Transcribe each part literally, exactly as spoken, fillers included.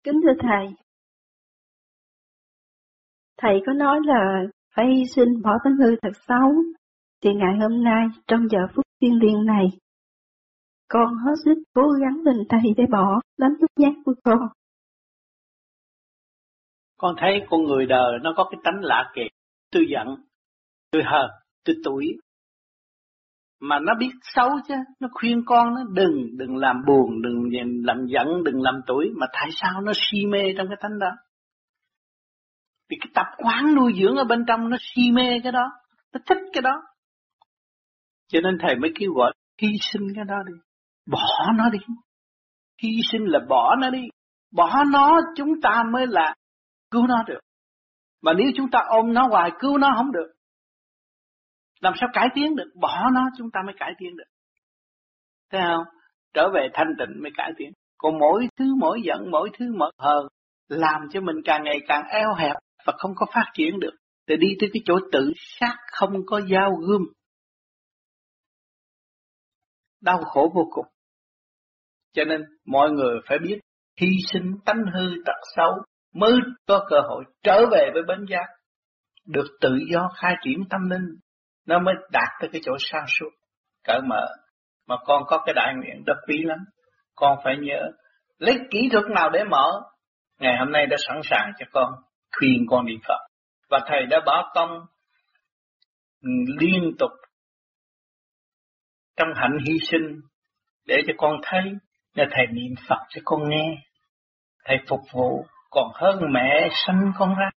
Kính thưa Thầy, Thầy có nói là phải hy sinh bỏ tánh hư thật xấu, thì ngày hôm nay trong giờ phút thiêng liêng này, con hết sức cố gắng bên Thầy để bỏ lắm nhút nhát của con. Con thấy con người đời nó có cái tánh lạ kỳ, tôi giận, tôi hờn, tôi tủi. Mà nó biết xấu chứ, nó khuyên con nó đừng, đừng làm buồn, đừng làm giận, đừng làm tủi. Mà tại sao nó si mê trong cái tánh đó? Vì cái tập quán nuôi dưỡng ở bên trong nó si mê cái đó, nó thích cái đó. Cho nên Thầy mới kêu gọi hy sinh cái đó đi, bỏ nó đi. Hy sinh là bỏ nó đi, bỏ nó chúng ta mới là cứu nó được. Mà nếu chúng ta ôm nó hoài cứu nó không được, làm sao cải tiến được? Bỏ nó chúng ta mới cải tiến được. Thấy không? Trở về thanh tịnh mới cải tiến. Còn mỗi thứ mỗi giận, mỗi thứ mỗi hờn làm cho mình càng ngày càng eo hẹp và không có phát triển được. Để đi tới cái chỗ tự sát không có dao gươm, đau khổ vô cùng. Cho nên mọi người phải biết hy sinh tánh hư tật xấu mới có cơ hội trở về với bến giác, được tự do khai triển tâm linh, nó mới đạt tới cái chỗ sáng suốt, cởi mở. Mà con có cái đại nguyện rất quý lắm, con phải nhớ lấy kỹ thuật nào để mở. Ngày hôm nay đã sẵn sàng cho con, khuyên con niệm Phật, và Thầy đã bỏ công liên tục trong hạnh hy sinh để cho con thấy. Là Thầy niệm Phật cho con nghe, Thầy phục vụ còn hơn mẹ sanh con ra.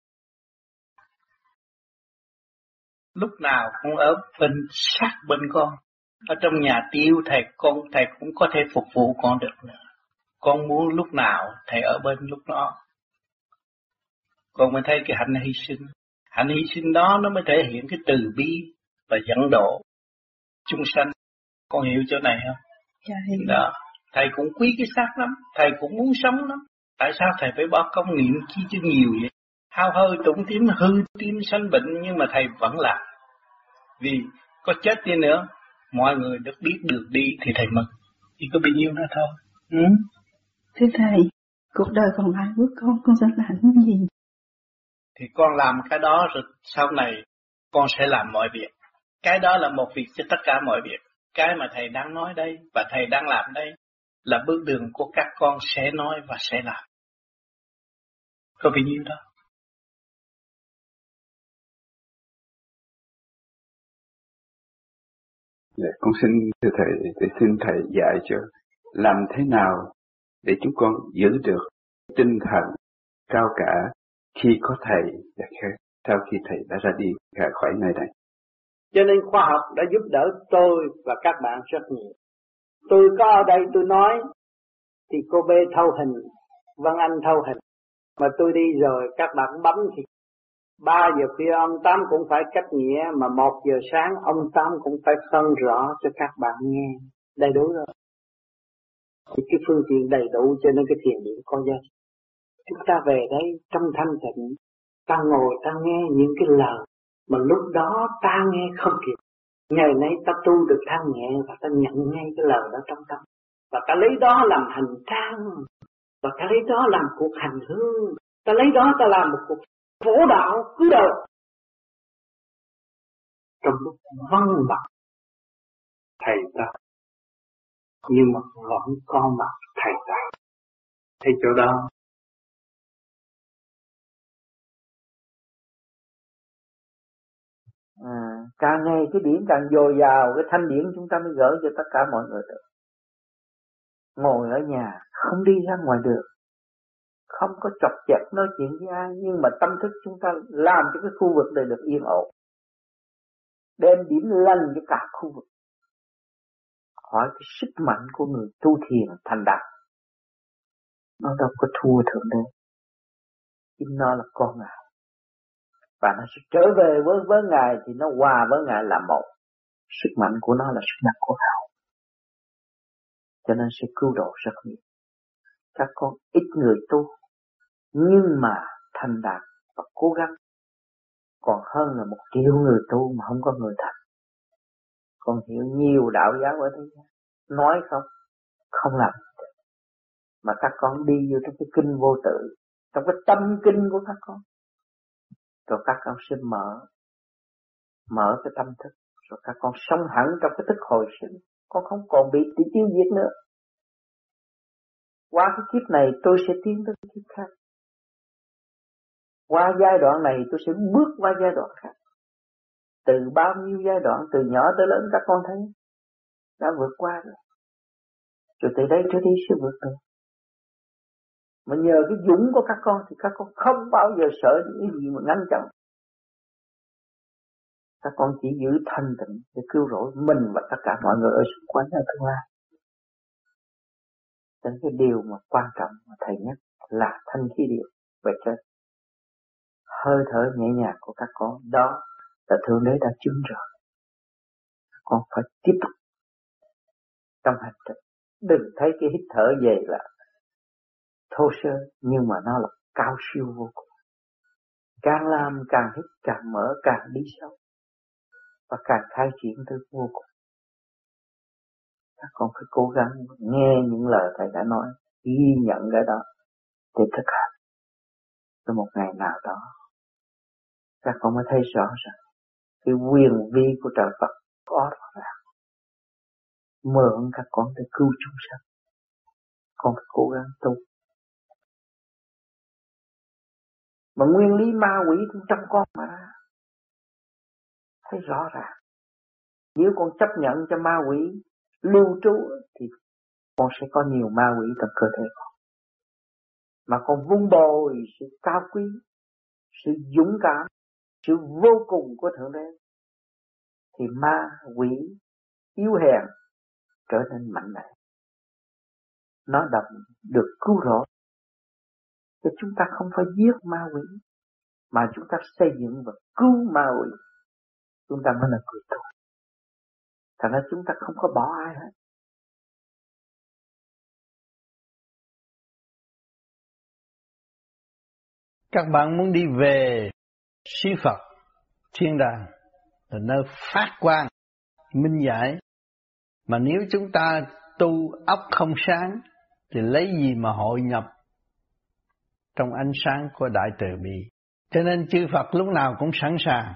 Lúc nào cũng ở bên sát bên con, ở trong nhà tiêu Thầy con Thầy cũng có thể phục vụ con được nữa. Con muốn lúc nào Thầy ở bên lúc đó. Con mới thấy cái hạnh hy sinh. Hạnh hy sinh đó nó mới thể hiện cái từ bi và dẫn độ chúng sanh. Con hiểu chỗ này không? Dạ hiểu. Đó. Thầy cũng quý cái xác lắm, Thầy cũng muốn sống lắm. Tại sao Thầy phải bỏ công niệm chi cho nhiều vậy? Hao hơi tụng tím hư tim sanh bệnh, nhưng mà Thầy vẫn làm. Vì có chết đi nữa, mọi người được biết đường đi thì Thầy mừng. Chỉ có bao nhiêu nữa thôi. Ừ? Thưa Thầy, cuộc đời còn lại của con, con sẽ làm những gì? Thì con làm cái đó rồi sau này con sẽ làm mọi việc. Cái đó là một việc cho tất cả mọi việc. Cái mà Thầy đang nói đây và Thầy đang làm đây là bước đường của các con sẽ nói và sẽ làm. Có bao nhiêu đó. Dạ, con xin thưa Thầy, để xin Thầy dạy cho làm thế nào để chúng con giữ được tinh thần cao cả khi có Thầy và sau khi Thầy đã ra đi ra khỏi nơi này. Cho nên khoa học đã giúp đỡ tôi và các bạn rất nhiều. Tôi có ở đây tôi nói thì cô B thâu hình, Văn Anh thâu hình. Mà tôi đi rồi các bạn bấm thì ba giờ khuya ông Tám cũng phải cách nghĩa, mà một giờ sáng ông Tám cũng phải phân rõ cho các bạn nghe. Đầy đủ rồi. Thì cái phương tiện đầy đủ cho nên cái thiền điển có giá trị. Chúng ta về đây trong thanh tịnh, ta ngồi ta nghe những cái lời mà lúc đó ta nghe không kịp. Ngày nay ta tu được thanh nhẹ và ta nhận ngay cái lời đó trong tâm. Và ta lấy đó làm hành trang, và ta lấy đó làm cuộc hành hương, ta lấy đó ta làm một cuộc phổ đạo cứu đời. Trong lúc vắng mặt Thầy ta, nhưng mà vẫn có mặt Thầy ta. Thấy chỗ đó. À, càng ngày cái điển càng dồi dào, cái thanh điển chúng ta mới gỡ cho tất cả mọi người được. Ngồi ở nhà không đi ra ngoài được, không có chọc chẹt nói chuyện với ai, nhưng mà tâm thức chúng ta làm cho cái khu vực này được yên ổn, đem điểm lành cho cả khu vực. Hỏi cái sức mạnh của người tu thiền thành đạt, nó đâu có thua thượng đế, chính nó là con Ngài, và nó sẽ trở về với với Ngài thì nó hòa với Ngài là một. Sức mạnh của nó là sức mạnh của hậu, cho nên sẽ cứu độ rất nhiều. Các con ít người tu nhưng mà thành đạt và cố gắng còn hơn là một triệu người tu mà không có người thành. Con hiểu nhiều đạo giáo ở thế gian, nói không không làm được. mà các con đi vô trong cái kinh vô tự, trong cái tâm kinh của các con, rồi các con sẽ mở, mở cái tâm thức, rồi các con sống hẳn trong cái thức hồi sinh, con không còn bị tiêu diệt nữa. Qua cái kiếp này tôi sẽ tiến tới cái kiếp khác. Qua giai đoạn này tôi sẽ bước qua giai đoạn khác. Từ bao nhiêu giai đoạn, từ nhỏ tới lớn các con thấy đã vượt qua rồi. Rồi từ đây trở đi sẽ vượt được. Mà nhờ cái dũng của các con thì các con không bao giờ sợ những cái gì mà ngăn chặn. Các con chỉ giữ thanh tịnh để cứu rỗi mình và tất cả mọi người ở xung quanh ở tương lai. Nên cái điều mà quan trọng mà thầy nhắc là thanh khí điệu về trên. Hơi thở nhẹ nhàng của các con đó là Thượng Đế đã chứng rồi. Các con phải tiếp tục trong hành trình. Đừng thấy cái hít thở về là thô sơ, nhưng mà nó là cao siêu vô cùng. Càng làm càng hít, càng mở, càng đi sâu và càng khai triển tới vô cùng. Các con phải cố gắng nghe những lời thầy đã nói, ghi nhận cái đó để thực hành. Tới một ngày nào đó các con mới thấy rõ ràng cái quyền vi của trời Phật có rõ ràng, mượn các con để cứu chúng sanh. Con phải cố gắng tu. Mà nguyên lý ma quỷ cũng trong con mà thấy rõ ràng. Nếu con chấp nhận cho ma quỷ lưu trú thì con sẽ có nhiều ma quỷ trong cơ thể con. Mà con vun bồi sự cao quý, sự dũng cảm, sự vô cùng của Thượng Đế thì ma quỷ yếu hèn trở nên mạnh mẽ. Nó đậm được cứu rỗi. Chứ chúng ta không phải giết ma quỷ, mà chúng ta xây dựng và cứu ma quỷ. Chúng ta mới là người tu. Thành ra chúng ta không có bỏ ai hết. Các bạn muốn đi về siêu Phật, thiên đàng là nơi phát quang, minh giải. Mà nếu chúng ta tu óc không sáng thì lấy gì mà hội nhập trong ánh sáng của Đại Từ Bi. Cho nên chư Phật lúc nào cũng sẵn sàng.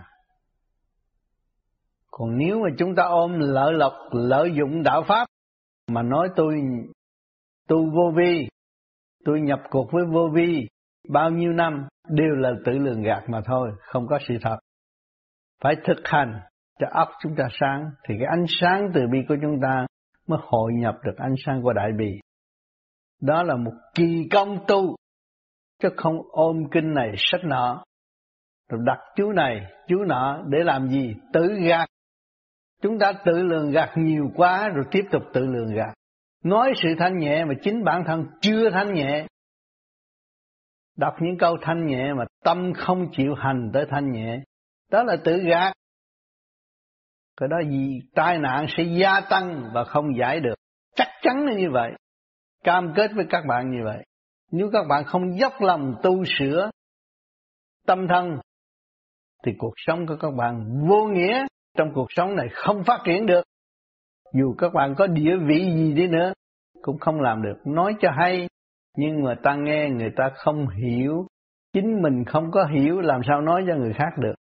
Còn nếu mà chúng ta ôm lợi lộc, lợi dụng đạo Pháp mà nói tôi tu vô vi, tôi nhập cuộc với vô vi bao nhiêu năm, đều là tự lường gạt mà thôi, không có sự thật. Phải thực hành cho óc chúng ta sáng, thì cái ánh sáng từ bi của chúng ta mới hội nhập được ánh sáng của Đại Bi. Đó là một kỳ công tu, chứ không ôm kinh này sách nọ, rồi đặt chú này, chú nọ để làm gì? Tự gạt. Chúng ta tự lường gạt nhiều quá rồi tiếp tục tự lường gạt. Nói sự thanh nhẹ mà chính bản thân chưa thanh nhẹ. Đọc những câu thanh nhẹ mà tâm không chịu hành tới thanh nhẹ, đó là tự gạt. Cái đó gì tai nạn sẽ gia tăng và không giải được. Chắc chắn là như vậy. Cam kết với các bạn như vậy. Nếu các bạn không dốc lòng tu sửa tâm thân thì cuộc sống của các bạn vô nghĩa. Trong cuộc sống này không phát triển được. Dù các bạn có địa vị gì đi nữa cũng không làm được. Nói cho hay, nhưng mà ta nghe người ta không hiểu. Chính mình không có hiểu, làm sao nói cho người khác được.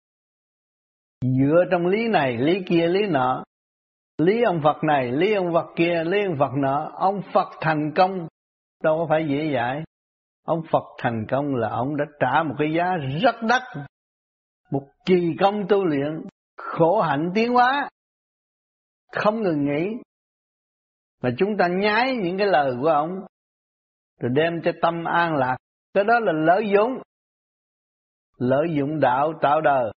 Dựa trong lý này, lý kia, lý nọ, lý ông Phật này, lý ông Phật kia, lý ông Phật nọ. Ông Phật thành công đâu có phải dễ dãi. Ông Phật thành công là ông đã trả một cái giá rất đắt, một kỳ công tu luyện, khổ hạnh tiến hóa, không ngừng nghỉ. Mà chúng ta nhái những cái lời của ông, rồi đem cho tâm an lạc. Cái đó là lợi dụng. Lợi dụng đạo tạo đời.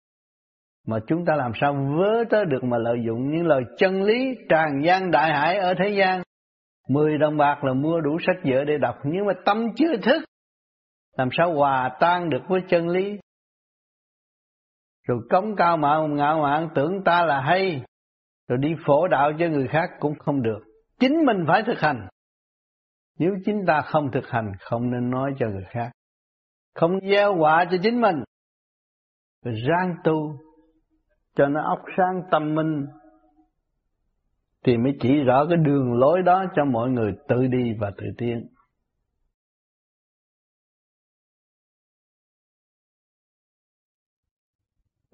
Mà chúng ta làm sao vớ tới được mà lợi dụng những lời chân lý tràn gian đại hải ở thế gian. Mười đồng bạc là mua đủ sách vở để đọc, nhưng mà tâm chưa thức, làm sao hòa tan được với chân lý. Rồi cống cao mạo ngạo mạn tưởng ta là hay, rồi đi phổ đạo cho người khác cũng không được. Chính mình phải thực hành. Nếu chính ta không thực hành, không nên nói cho người khác. Không gieo họa cho chính mình. Rồi ráng tu cho nó óc sáng tâm minh, thì mới chỉ rõ cái đường lối đó cho mọi người tự đi và tự tiến.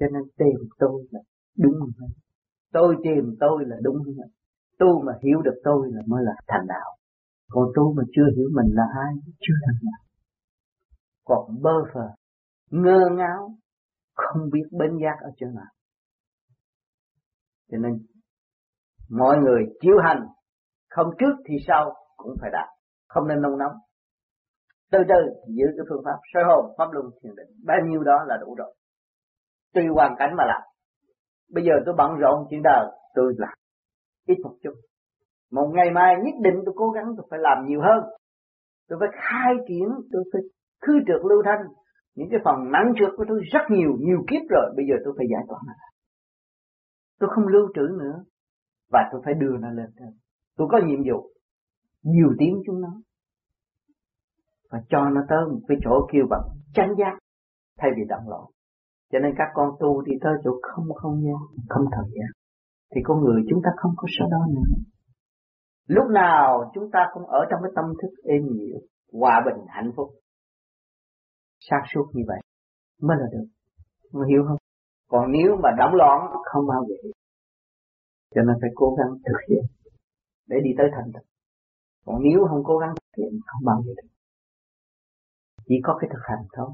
Cho nên tìm tôi là đúng hơn. Tôi tìm tôi là đúng hơn. Tôi mà hiểu được tôi là mới là thành đạo. Còn tôi mà chưa hiểu mình là ai, chưa thành đạo. Còn bơ phờ, ngơ ngáo, không biết bến giác ở chỗ nào. Cho nên mọi người chịu hành, không trước thì sau cũng phải đạt, không nên nôn nóng. Từ từ giữ cái phương pháp soi hồn, pháp luân, thiền định, bao nhiêu đó là đủ rồi. Tùy hoàn cảnh mà làm. Bây giờ tôi bận rộn chuyện đời, tôi làm ít một chút. Một ngày mai nhất định tôi cố gắng tôi phải làm nhiều hơn. Tôi phải khai triển, tôi phải khư trượt lưu thanh. Những cái phần nặng trượt của tôi rất nhiều, nhiều kiếp rồi, bây giờ tôi phải giải tỏa nó. Tôi không lưu trữ nữa, và tôi phải đưa nó lên thêm. Tôi có nhiệm vụ, nhiều tiếng chúng nó, và cho nó tới một cái chỗ kêu bằng chánh giác, thay vì động loạn. Cho nên các con tu đi tới chỗ không không gian, không thời gian, thì con người chúng ta không có sợ đó nữa. Lúc nào chúng ta cũng ở trong cái tâm thức êm dịu, hòa bình, hạnh phúc, sáng suốt như vậy mới là được. Ngươi hiểu không? Còn nếu mà động loạn không bao giờ. Cho nên phải cố gắng thực hiện để đi tới thành tựu. Còn nếu không cố gắng thực hiện không bao giờ được. Chỉ có cái thực hành thôi.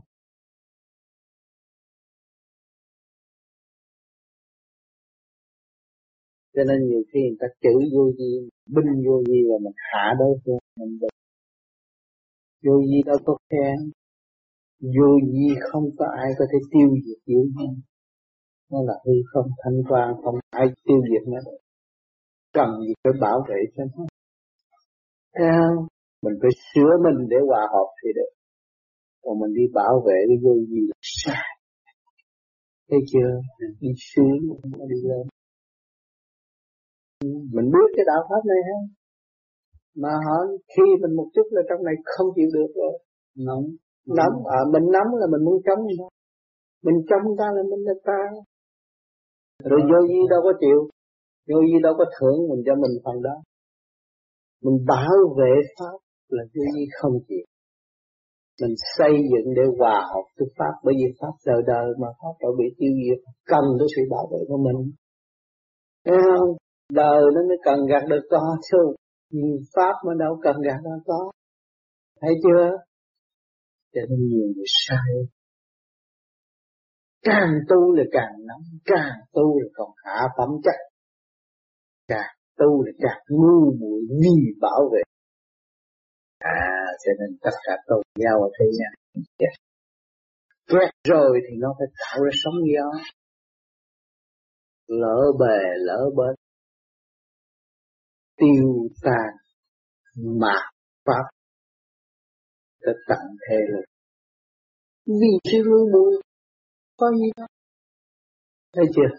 Cho nên nhiều khi người ta chửi vô vi, binh vô vi là mình hạ đối phương mình được. Vô vi đâu có khen, vô vi không có ai có thể tiêu diệt vô vi. Nó là hư không thanh quan, không ai tiêu diệt nó được. Cần gì phải bảo vệ cho nó. Thấy không? Mình phải sửa mình để hòa hợp thì được. Còn mình đi bảo vệ cái vô vi là sai. Thấy chưa? Đi xuống nó đi lên. Mình biết cái đạo pháp này ha, mà họ khi mình một chút là trong này không chịu được rồi, nóng, nóng, à mình nóng là mình muốn chống người ta, mình chống ta là mình là ta, rồi vô vi đâu có chịu, vô vi đâu có thưởng mình cho mình phần đó, mình bảo vệ pháp là vô vi không chịu, mình xây dựng để hòa hợp với pháp, bởi vì pháp đời đời mà pháp đâu bị tiêu diệt, cần tới sự bảo vệ của mình, thấy không? Đời nó mới cần gạt được có chứ, pháp mà đâu cần gạt được có, thấy chưa? Cho nên nhiều người sai, càng tu là càng nóng, càng tu là còn hạ phẩm chất, càng tu là càng ngu muội vì bảo vệ. À, cho nên tất cả tôn giáo ở thế gian kẹt rồi thì nó phải tạo ra sóng gió, lỡ bề lỡ bến, tiêu tan mạt pháp tất tận thế lực vì sự lưu bụi có gì đâu, thấy chưa?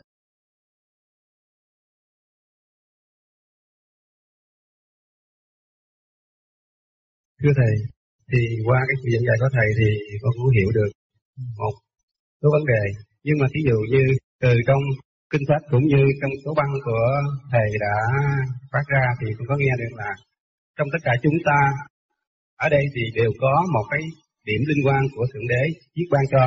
Thưa thầy, thì qua cái sự dẫn dạy của thầy thì con cũng hiểu được một số vấn đề, nhưng mà ví dụ như từ trong kinh sách cũng như trong số băng của thầy đã phát ra thì tôi có nghe được là trong tất cả chúng ta ở đây thì đều có một cái điểm linh quan của Thượng Đế chiết ban cho.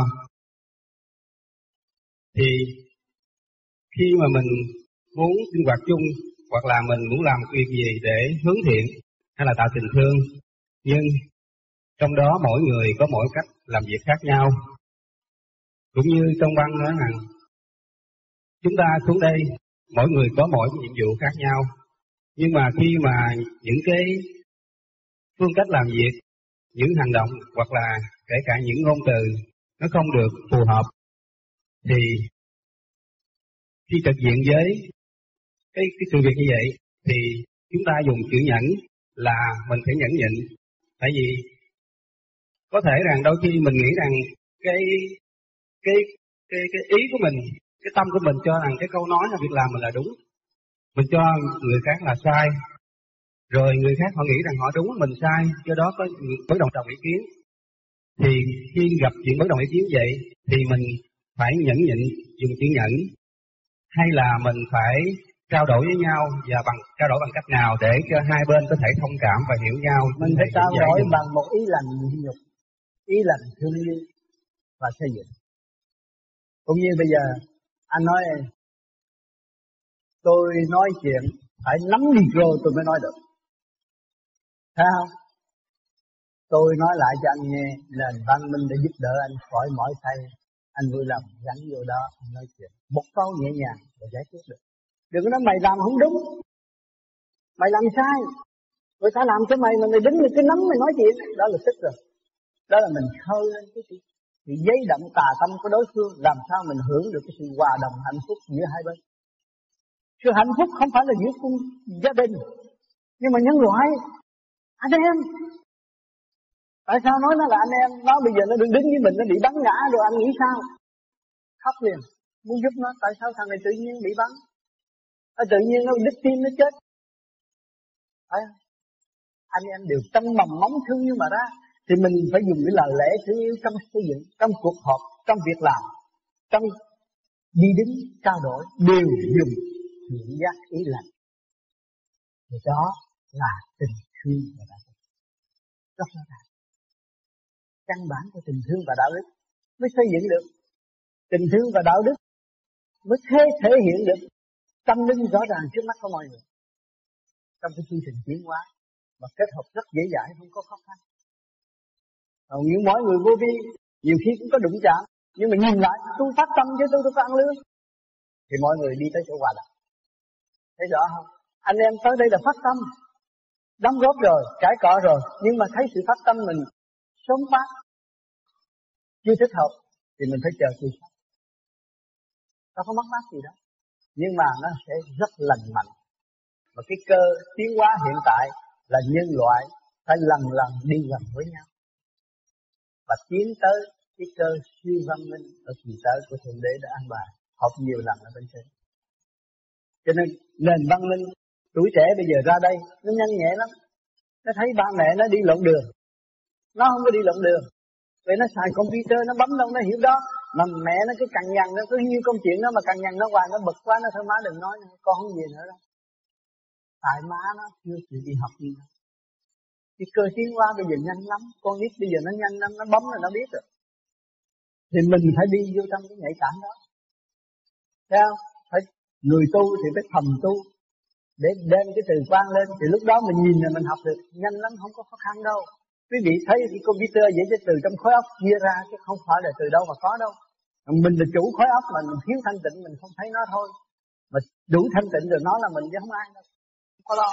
Thì khi mà mình muốn sinh hoạt chung hoặc là mình muốn làm việc gì để hướng thiện hay là tạo tình thương, nhưng trong đó mỗi người có mỗi cách làm việc khác nhau. Cũng như trong băng nói rằng chúng ta xuống đây mỗi người có mỗi nhiệm vụ khác nhau, nhưng mà khi mà những cái phương cách làm việc, những hành động hoặc là kể cả những ngôn từ nó không được phù hợp, thì khi trực diện với cái, cái sự việc như vậy thì chúng ta dùng chữ nhẫn là mình phải nhẫn nhịn. Tại vì có thể rằng đôi khi mình nghĩ rằng cái cái cái cái ý của mình, cái tâm của mình cho rằng cái câu nói hay việc làm mình là đúng, mình cho người khác là sai, rồi người khác họ nghĩ rằng họ đúng, mình sai, do đó có bất đồng đồng ý kiến. Thì khi gặp chuyện bất đồng ý kiến vậy thì mình phải nhẫn nhịn, dùng chữ nhẫn, hay là mình phải trao đổi với nhau và bằng trao đổi bằng cách nào để cho hai bên có thể thông cảm và hiểu nhau. Mình phải trao đổi bằng một ý lành nhục, ý lành thương yêu và xây dựng. Cũng như bây giờ Anh nói tôi nói chuyện phải nắm micro tôi mới nói được, thấy không? Tôi nói lại cho anh nghe, nền văn minh để giúp đỡ anh khỏi mỏi thay, anh vui lòng gắn vô đó anh nói chuyện một câu nhẹ nhàng và giải quyết được. Đừng có nói mày làm không đúng, mày làm sai, người ta làm cho mày mà mày đứng lên cái nắm mày nói chuyện, đó là tức rồi. Đó là mình khơi lên cái sự, sự giấy động tà tâm của đối phương, làm sao mình hưởng được cái sự hòa đồng hạnh phúc giữa hai bên. Sự hạnh phúc không phải là giữa cùng gia đình, nhưng mà nhân loại, anh em. Tại sao nói nó là anh em? Nó bây giờ nó đứng đứng với mình, nó bị bắn ngã rồi anh nghĩ sao? Khóc liền, muốn giúp nó. Tại sao thằng này tự nhiên bị bắn? À, tự nhiên nó đứt tim nó chết. Phải không? Anh em đều tâm mầm móng thương như mà ra. Thì mình phải dùng cái lời lẽ thương yêu trong xây dựng, trong cuộc họp, trong việc làm, trong đi đứng, trao đổi, đều dùng thiện giác ý lành. Thì đó là tình thương và đạo đức. Rất là đáng. Căn bản của tình thương và đạo đức mới xây dựng được. Tình thương và đạo đức mới thể, thể hiện được tâm linh rõ ràng trước mắt của mọi người. Trong cái chương trình tiến hóa mà kết hợp rất dễ dãi, không có khó khăn. Còn những mỗi người vô vi nhiều khi cũng có đụng chạm, nhưng mà nhìn lại tôi phát tâm chứ tôi tôi có ăn lương, thì mọi người đi tới chỗ hòa đồng. Thấy rõ không? Anh em tới đây là phát tâm, đóng góp rồi, cãi cọ rồi, nhưng mà thấy sự phát tâm mình sớm phát, chưa thích hợp, thì mình phải chờ sự phát. Nó có mất mát gì đâu, nhưng mà nó sẽ rất lành mạnh. Và cái cơ tiến hóa hiện tại là nhân loại phải lần lần đi gần với nhau và tiến tới cái cơ siêu văn minh ở kỳ tới của Thượng Đế đã an bài, học nhiều lần ở bên trên. Cho nên nền văn minh tuổi trẻ bây giờ ra đây nó nhanh nhẹ lắm. Nó thấy ba mẹ nó đi lộn đường, nó không có đi lộn đường, vì nó xài computer, nó bấm đâu nó hiểu đó. Mà mẹ nó cứ cằn nhằn, nó cứ như công chuyện đó mà cằn nhằn nó hoài, nó bực quá, nó thôi má đừng nói nữa, con không gì nữa đâu. Tại má nó chưa chịu đi học gì đâu. Cái cơ tiến hóa bây giờ nhanh lắm, con biết bây giờ nó nhanh lắm, nó bấm là nó biết rồi. Thì mình phải đi vô trong cái nhạy cảm đó. Thấy không? Phải người tu thì phải thầm tu để đem cái từ quan lên, thì lúc đó mình nhìn là mình học được nhanh lắm, không có khó khăn đâu. Quý vị thấy cái computer vậy chứ từ trong khối óc chia ra, chứ không phải là từ đâu mà có đâu. Mình là chủ khối óc mà mình thiếu thanh tịnh mình không thấy nó thôi. Mà đủ thanh tịnh rồi nó là mình chứ không ai đâu. Không có lo.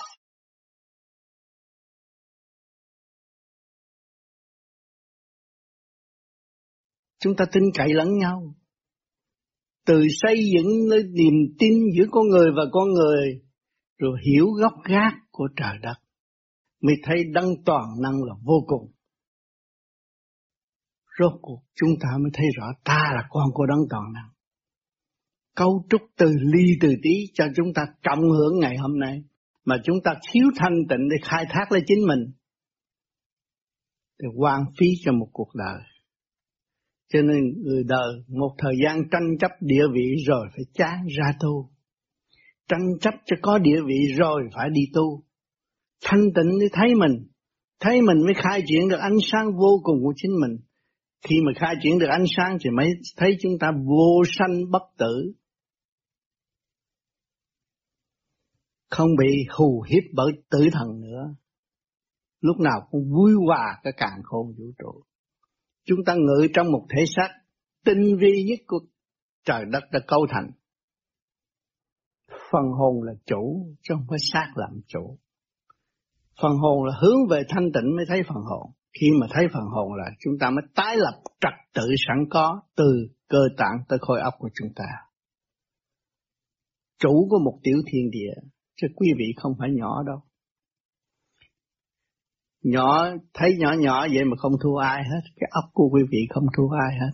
Chúng ta tin cậy lẫn nhau. Từ xây dựng nơi niềm tin giữa con người và con người, rồi hiểu gốc gác của trời đất, mới thấy đấng toàn năng là vô cùng. Rốt cuộc chúng ta mới thấy rõ ta là con của đấng toàn năng. Cấu trúc từ ly từ tí cho chúng ta cộng hưởng ngày hôm nay, mà chúng ta thiếu thanh tịnh để khai thác lấy chính mình, thì hoang phí cho một cuộc đời. Cho nên người đời một thời gian tranh chấp địa vị rồi phải chán ra tu. Tranh chấp cho có địa vị rồi phải đi tu. Thanh tịnh để thấy mình, thấy mình mới khai triển được ánh sáng vô cùng của chính mình. Khi mà khai triển được ánh sáng thì mới thấy chúng ta vô sanh bất tử. Không bị hù hiếp bởi tử thần nữa. Lúc nào cũng vui hòa cả càn khôn vũ trụ. Chúng ta ngự trong một thể xác tinh vi nhất của trời đất đã cấu thành. Phần hồn là chủ, chứ không phải xác làm chủ. Phần hồn là hướng về thanh tịnh mới thấy phần hồn. Khi mà thấy phần hồn là chúng ta mới tái lập trật tự sẵn có từ cơ tạng tới khối óc của chúng ta. Chủ của một tiểu thiên địa, chứ quý vị không phải nhỏ đâu. Nhỏ, thấy nhỏ nhỏ vậy mà không thua ai hết. Cái óc của quý vị không thua ai hết.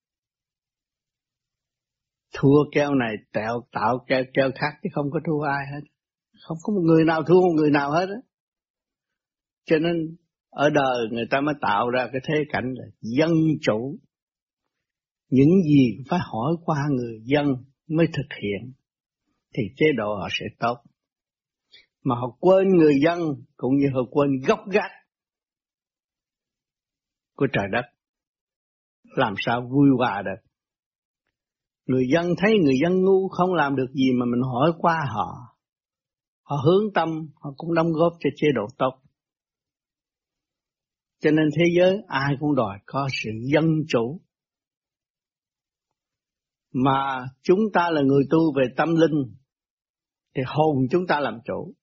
Thua keo này tạo, tạo keo, keo khác chứ không có thua ai hết. Không có một người nào thua một người nào hết á. Cho nên ở đời người ta mới tạo ra cái thế cảnh là dân chủ. Những gì phải hỏi qua người dân mới thực hiện thì chế độ họ sẽ tốt. Mà họ quên người dân cũng như họ quên gốc gác của trời đất. Làm sao vui hòa được. Người dân thấy người dân ngu không làm được gì mà mình hỏi qua họ. Họ hướng tâm, họ cũng đóng góp cho chế độ tốt. Cho nên thế giới ai cũng đòi có sự dân chủ. Mà chúng ta là người tu về tâm linh, thì hồn chúng ta làm chủ.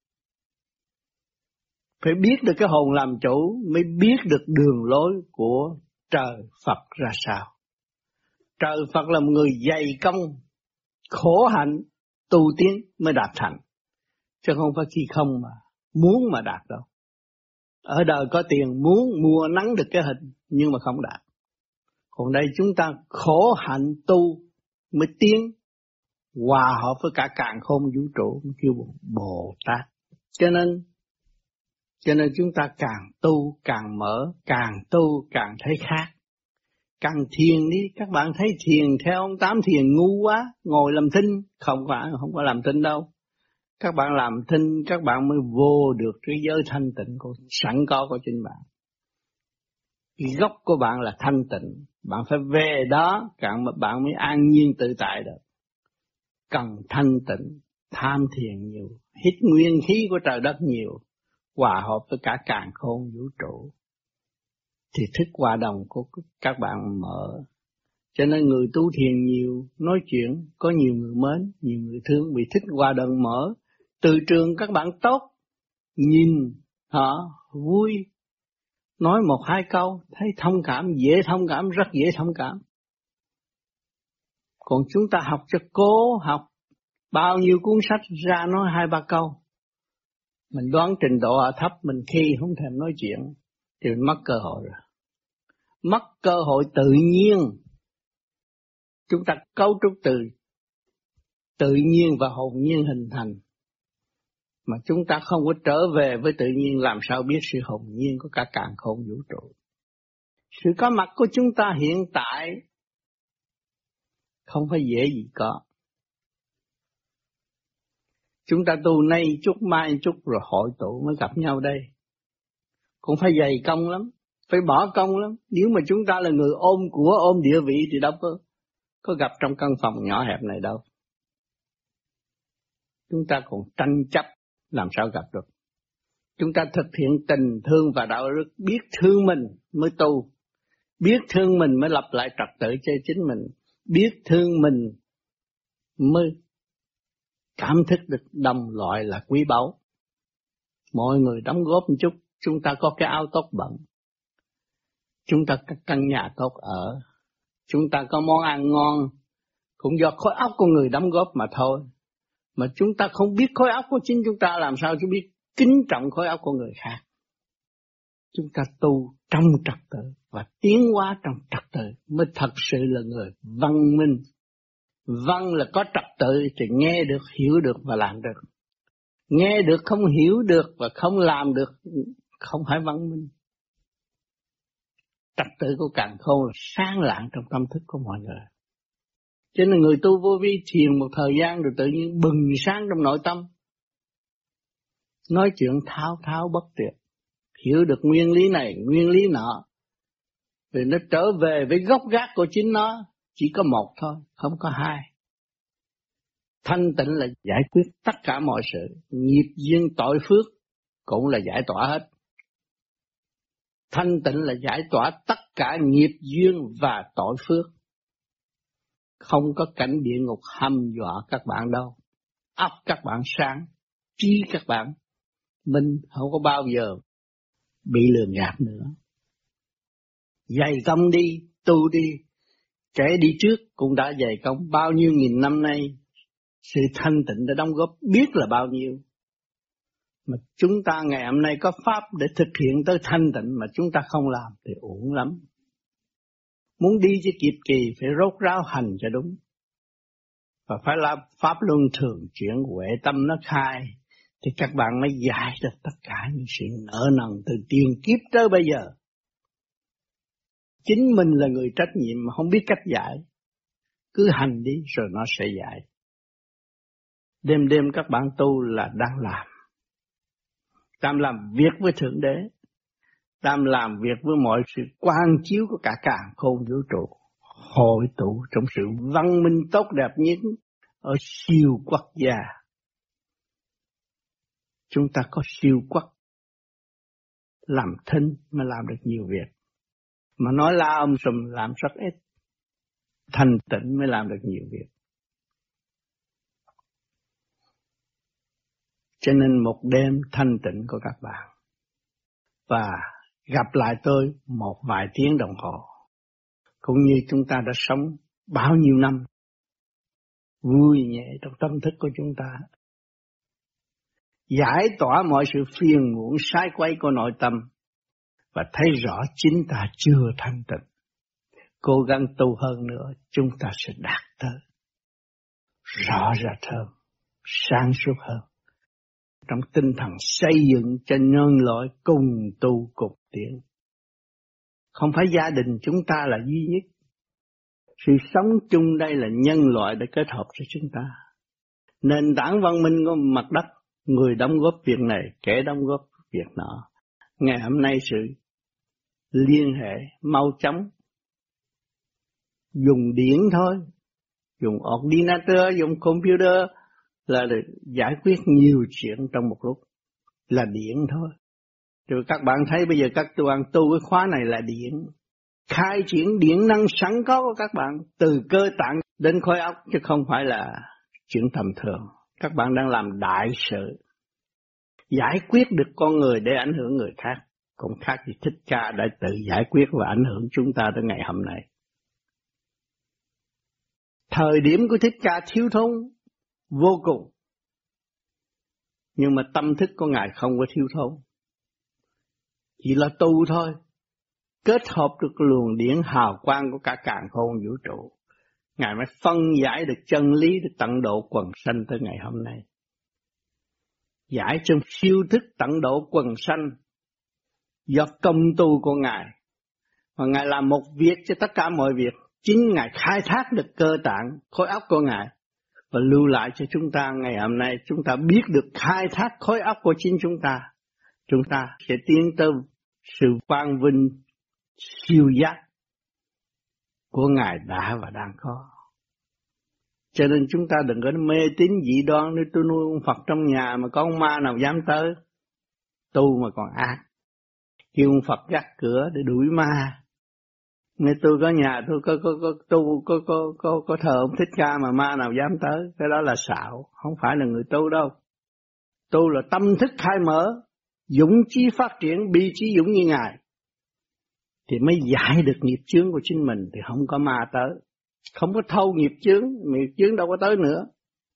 Phải biết được cái hồn làm chủ mới biết được đường lối của trời Phật ra sao. Trời Phật là một người dày công, khổ hạnh, tu tiến mới đạt thành. Chứ không phải khi không mà muốn mà đạt đâu. Ở đời có tiền muốn mua nắng được cái hình nhưng mà không đạt. Còn đây chúng ta khổ hạnh tu mới tiến, hòa hợp với cả càn khôn vũ trụ kêu Bồ Tát. Cho nên cho nên chúng ta càng tu càng mở, càng tu càng thấy khác. Càng thiền đi, các bạn thấy thiền theo ông Tám thiền ngu quá, ngồi làm thinh, không phải không có làm thinh đâu. Các bạn làm thinh, các bạn mới vô được cái giới thanh tịnh của sẵn có của chính bạn. Cái gốc của bạn là thanh tịnh, bạn phải về đó, bạn mới an nhiên tự tại được. Cần thanh tịnh, tham thiền nhiều, hít nguyên khí của trời đất nhiều, hòa hợp với cả càn khôn vũ trụ, thì thức hòa đồng của các bạn mở. Cho nên người tu thiền nhiều, nói chuyện, có nhiều người mến, nhiều người thương, vì thích hòa đồng mở. Từ trường các bạn tốt, nhìn họ vui, nói một hai câu, thấy thông cảm, dễ thông cảm, rất dễ thông cảm. Còn chúng ta học cho cố học, bao nhiêu cuốn sách ra nói hai ba câu. Mình đoán trình độ ở thấp, mình khi không thèm nói chuyện, thì mình mất cơ hội rồi. Mất cơ hội tự nhiên. Chúng ta cấu trúc từ tự nhiên và hồn nhiên hình thành. Mà chúng ta không có trở về với tự nhiên, làm sao biết sự hồn nhiên của cả càn khôn vũ trụ. Sự có mặt của chúng ta hiện tại không phải dễ gì có. Chúng ta tu nay chút mai chút rồi hội tụ mới gặp nhau đây. Cũng phải dày công lắm, phải bỏ công lắm. Nếu mà chúng ta là người ôm của, ôm địa vị thì đâu có, có gặp trong căn phòng nhỏ hẹp này đâu. Chúng ta còn tranh chấp, làm sao gặp được. Chúng ta thực hiện tình thương và đạo đức, biết thương mình mới tu. Biết thương mình mới lập lại trật tự cho chính mình. Biết thương mình mới cảm thức được đồng loại là quý báu. Mọi người đóng góp một chút, chúng ta có cái áo tốt bận. Chúng ta có căn nhà tốt ở. Chúng ta có món ăn ngon, cũng do khối óc của người đóng góp mà thôi. Mà chúng ta không biết khối óc của chính chúng ta, làm sao chúng biết kính trọng khối óc của người khác. Chúng ta tu trong trật tự và tiến hóa trong trật tự mới thật sự là người văn minh. Văn là có trật tự thì nghe được, hiểu được và làm được. Nghe được không hiểu được và không làm được không phải văn minh. Trật tự của càn khôn là sáng lạng trong tâm thức của mọi người. Cho nên người tu vô vi thiền một thời gian rồi tự nhiên bừng sáng trong nội tâm. Nói chuyện thao thao bất tuyệt. Hiểu được nguyên lý này, nguyên lý nọ. Rồi nó trở về với gốc gác của chính nó. Chỉ có một thôi, không có hai. Thanh tịnh là giải quyết tất cả mọi sự. Nghiệp duyên tội phước cũng là giải tỏa hết. Thanh tịnh là giải tỏa tất cả nghiệp duyên và tội phước. Không có cảnh địa ngục hăm dọa các bạn đâu. Óc các bạn sáng, trí các bạn minh, không có bao giờ bị lường gạt nữa. Dày công đi, tu đi. Kẻ đi trước cũng đã dày công bao nhiêu nghìn năm nay. Sự thanh tịnh đã đóng góp biết là bao nhiêu. Mà chúng ta ngày hôm nay có pháp để thực hiện tới thanh tịnh mà chúng ta không làm thì uổng lắm. Muốn đi cho kịp kỳ phải rốt ráo hành cho đúng. Và phải làm pháp luân thường chuyển huệ tâm nó khai. Thì các bạn mới giải được tất cả những sự nợ nần từ tiền kiếp tới bây giờ. Chính mình là người trách nhiệm mà không biết cách giải. Cứ hành đi rồi nó sẽ giải. Đêm đêm các bạn tu là đang làm. Đang làm việc với Thượng Đế. Đang làm việc với mọi sự quang chiếu của cả càn khôn vũ trụ. hội tụ trong sự văn minh tốt đẹp nhất ở siêu quốc gia. Chúng ta có siêu quốc, làm thinh mới làm được nhiều việc. Mà nói la ông sùm làm rất ít, thanh tịnh mới làm được nhiều việc. Cho nên một đêm thanh tịnh của các bạn, và gặp lại tôi một vài tiếng đồng hồ, cũng như chúng ta đã sống bao nhiêu năm, vui nhẹ trong tâm thức của chúng ta, giải tỏa mọi sự phiền muộn sai quay của nội tâm, và thấy rõ chính ta chưa thanh tịnh. Cố gắng tu hơn nữa, chúng ta sẽ đạt tới rõ rệt hơn, sáng suốt hơn, trong tinh thần xây dựng cho nhân loại cùng tu cùng tiến. Không phải gia đình chúng ta là duy nhất. Sự sống chung đây là nhân loại để kết hợp cho chúng ta. Nền tảng văn minh của mặt đất, người đóng góp việc này, kẻ đóng góp việc nọ. Ngày hôm nay sự liên hệ mau chóng, dùng điện thôi, dùng ordinator, dùng computer là để giải quyết nhiều chuyện trong một lúc, là điện thôi. Rồi các bạn thấy bây giờ các bạn tu cái khóa này là điện, khai triển điện năng sẵn có của các bạn, từ cơ tạng đến khối óc, chứ không phải là chuyện tầm thường. Các bạn đang làm đại sự, giải quyết được con người để ảnh hưởng người khác, cũng khác gì Thích Ca đã tự giải quyết và ảnh hưởng chúng ta tới ngày hôm nay. Thời điểm của Thích Ca thiếu thốn vô cùng, nhưng mà tâm thức của Ngài không có thiếu thốn, chỉ là tu thôi, kết hợp được luồng điển hào quang của cả càn khôn vũ trụ, Ngài mới phân giải được chân lý để tận độ quần sanh tới ngày hôm nay. Giải trong siêu thức tận độ quần sanh do công tu của Ngài, và Ngài làm một việc cho tất cả mọi việc. Chính Ngài khai thác được cơ tạng, khối óc của Ngài, và lưu lại cho chúng ta ngày hôm nay. Chúng ta biết được khai thác khối óc của chính chúng ta, chúng ta sẽ tiến tới sự quang vinh siêu giác của Ngài đã và đang có. Cho nên chúng ta đừng có mê tín dị đoan, nếu tôi nuôi ông Phật trong nhà mà có ông ma nào dám tới, tu mà còn ác, kêu ông Phật gác cửa để đuổi ma. Nếu tôi có nhà tôi có có có tu có có có có thờ ông Thích Ca mà ma nào dám tới, cái đó là xạo, không phải là người tu đâu. Tu là tâm thức khai mở, dũng chí phát triển, bi chí dũng như Ngài, thì mới giải được nghiệp chướng của chính mình, thì không có ma tới. Không có thâu nghiệp chướng, nghiệp chướng đâu có tới nữa.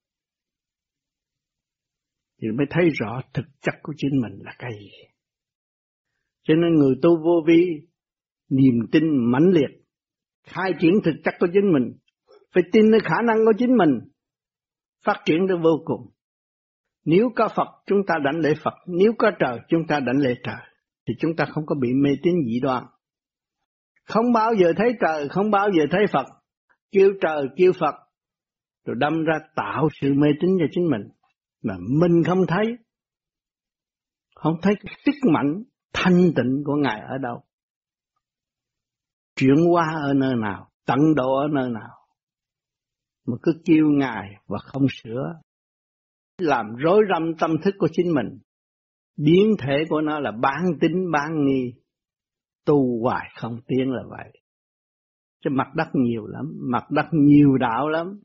Thì mới thấy rõ thực chất của chính mình là cái gì. Cho nên người tu vô vi, niềm tin mãnh liệt, khai triển thực chất của chính mình, phải tin nơi khả năng của chính mình, phát triển đến vô cùng. Nếu có Phật, chúng ta đảnh lễ Phật. Nếu có trời, chúng ta đảnh lễ trời. Thì chúng ta không có bị mê tín dị đoan. Không bao giờ thấy trời, không bao giờ thấy Phật. Kêu trời, kêu Phật, rồi đâm ra tạo sự mê tín cho chính mình, mà mình không thấy. Không thấy cái sức mạnh thanh tịnh của Ngài ở đâu, chuyển hóa ở nơi nào, tận độ ở nơi nào, mà cứ kêu Ngài và không sửa, làm rối rắm tâm thức của chính mình. Biến thể của nó là bán tín bán nghi, tu hoài không tiến là vậy. Chứ mặt đất nhiều lắm, mặt đất nhiều đạo lắm.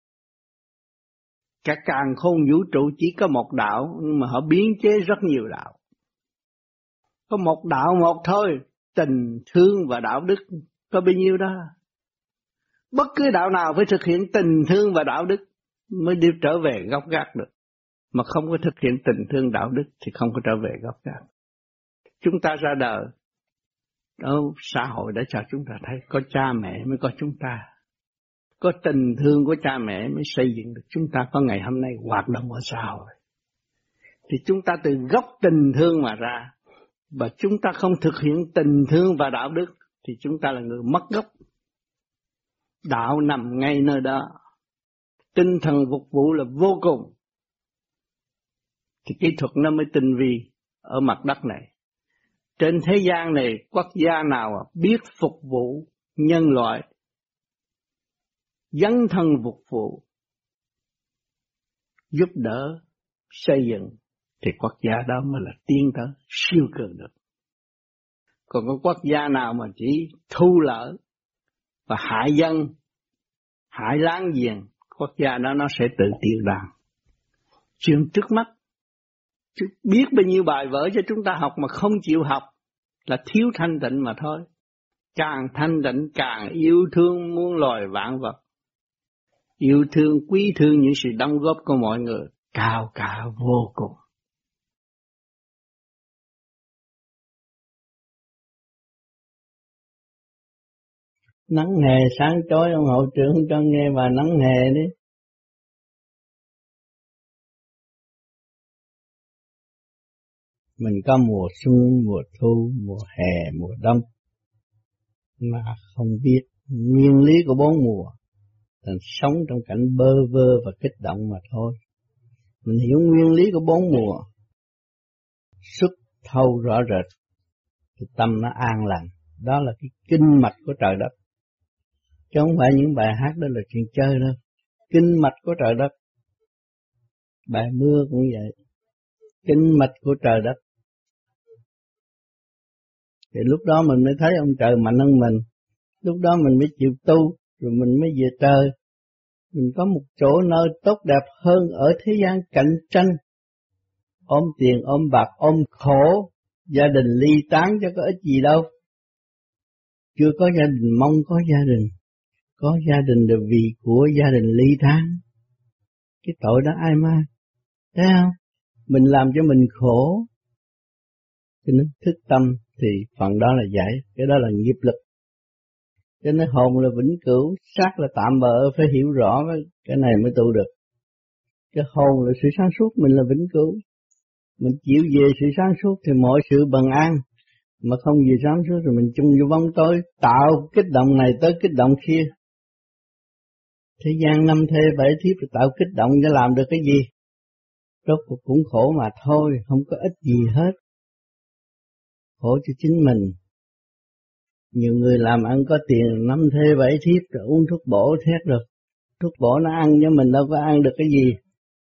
Cả càn khôn vũ trụ chỉ có một đạo, nhưng mà họ biến chế rất nhiều đạo. Có một đạo một thôi, tình thương và đạo đức, có bao nhiêu đó. Bất cứ đạo nào phải thực hiện tình thương và đạo đức mới đi trở về gốc gác được. Mà không có thực hiện tình thương đạo đức thì không có trở về gốc gác. Chúng ta ra đời, ở xã hội đã cho chúng ta thấy có cha mẹ mới có chúng ta. Có tình thương của cha mẹ mới xây dựng được chúng ta có ngày hôm nay hoạt động ở xã hội. Thì chúng ta từ gốc tình thương mà ra, và chúng ta không thực hiện tình thương và đạo đức thì chúng ta là người mất gốc. Đạo nằm ngay nơi đó. Tinh thần phục vụ là vô cùng. Thì kỹ thuật nó mới tinh vi ở mặt đất này. Trên thế gian này, quốc gia nào biết phục vụ nhân loại dấn thân phục vụ, giúp đỡ, xây dựng, thì quốc gia đó mới là tiến tới siêu cường được. Còn có quốc gia nào mà chỉ thu lợi và hại dân, hại láng giềng, quốc gia đó nó sẽ tự tiêu đàn. Chuyện trước mắt, biết bao nhiêu bài vở cho chúng ta học mà không chịu học là thiếu thanh tịnh mà thôi. Càng thanh tịnh càng yêu thương muôn loài vạn vật, yêu thương quý thương những sự đóng góp của mọi người, cao cả vô cùng. Nắng hè sáng chói, ông hậu trưởng cho nghe bà nắng hè đi. Mình có mùa xuân, mùa thu, mùa hè, mùa đông, mà không biết nguyên lý của bốn mùa, thành sống trong cảnh bơ vơ và kích động mà thôi. Mình hiểu nguyên lý của bốn mùa, xuất thâu rõ rệt, thì tâm nó an lành. Đó là cái kinh mạch của trời đất, chứ không phải những bài hát đó là chuyện chơi đâu. Kinh mạch của trời đất, bài mưa cũng vậy, kinh mạch của trời đất. Thì lúc đó mình mới thấy ông trời mạnh hơn mình, lúc đó mình mới chịu tu, rồi mình mới về trời. Mình có một chỗ nơi tốt đẹp hơn ở thế gian cạnh tranh, ôm tiền, ôm bạc, ôm khổ, gia đình ly tán cho có ích gì đâu. Chưa có gia đình mong có gia đình, có gia đình là vì của gia đình ly tán. Cái tội đó ai mang, thấy không? Mình làm cho mình khổ, cho nên thức tâm thì phần đó là giải, cái đó là nghiệp lực. Cho nên hồn là vĩnh cửu, xác là tạm bợ, phải hiểu rõ cái này mới tu được. Cái hồn là sự sáng suốt, mình là vĩnh cửu. Mình chịu về sự sáng suốt thì mọi sự bằng an, mà không về sáng suốt rồi mình chung vô bóng tối, tạo kích động này tới kích động kia. Thế gian năm thê bảy thiếp rồi tạo kích động để làm được cái gì? Rốt cuộc cũng khổ mà thôi, không có ích gì hết. Khổ cho chính mình. Nhiều người làm ăn có tiền, năm thê bảy thiếp rồi uống thuốc bổ thét được. Thuốc bổ nó ăn cho mình đâu có ăn được cái gì.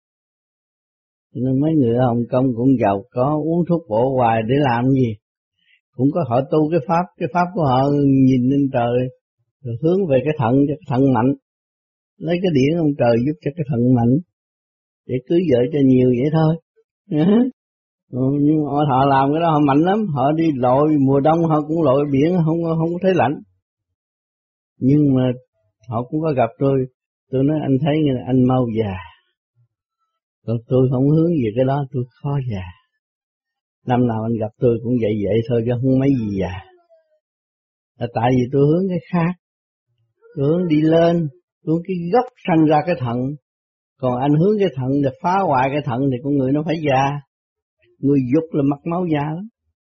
Nên mấy người ở Hồng Kông cũng giàu có, uống thuốc bổ hoài để làm gì? Cũng có họ tu cái pháp, cái pháp của họ nhìn lên trời, rồi hướng về cái thận cho cái thận mạnh. Lấy cái điển ông trời giúp cho cái thận mạnh, để cưới vợ cho nhiều vậy thôi. Ừ, nhưng họ, họ làm cái đó họ mạnh lắm, họ đi lội mùa đông họ cũng lội biển, không không có thấy lạnh. Nhưng mà họ cũng có gặp tôi, tôi nói anh thấy như là anh mau già, còn tôi không hướng về cái đó, tôi khó già. Năm nào anh gặp tôi cũng vậy vậy thôi chứ không mấy gì già. Là tại vì tôi hướng cái khác, tôi hướng đi lên, tôi hướng cái gốc sanh ra cái thận. Còn anh hướng cái thận để phá hoại cái thận thì con người nó phải già. Người dục là mặc máu già lắm.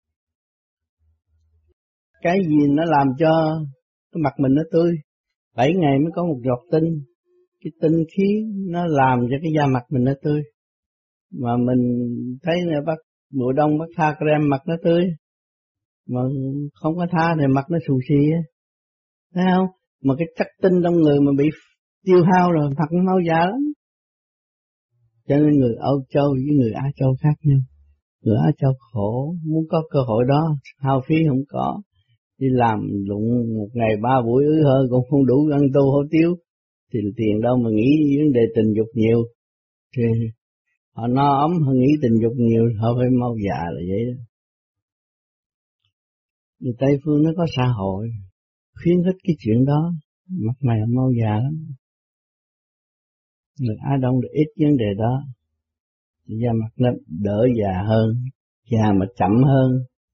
Cái gì nó làm cho cái mặt mình nó tươi, bảy ngày mới có một giọt tinh. Cái tinh khí nó làm cho cái da mặt mình nó tươi. Mà mình thấy là bác mùa đông bác tha creme mặt nó tươi, mà không có tha thì mặt nó xù xì á, thấy không? Mà cái chất tinh trong người mà bị tiêu hao rồi mặt nó máu già lắm. Cho nên người Âu Châu với người Á Châu khác nhau. Người Á Châu khổ, muốn có cơ hội đó, hao phí không có. Đi làm lụng một ngày ba buổi ứ hơi còn không đủ ăn tô hổ tiếu, thì tiền đâu mà nghĩ vấn đề tình dục nhiều. Thì họ no ấm, họ nghĩ tình dục nhiều, họ phải mau già là vậy đó. Người Tây Phương nó có xã hội, khuyến khích cái chuyện đó, mặt mày mau già lắm. Người Á Đông được ít vấn đề đó, thì da mặt nó đỡ già hơn, già mà chậm hơn.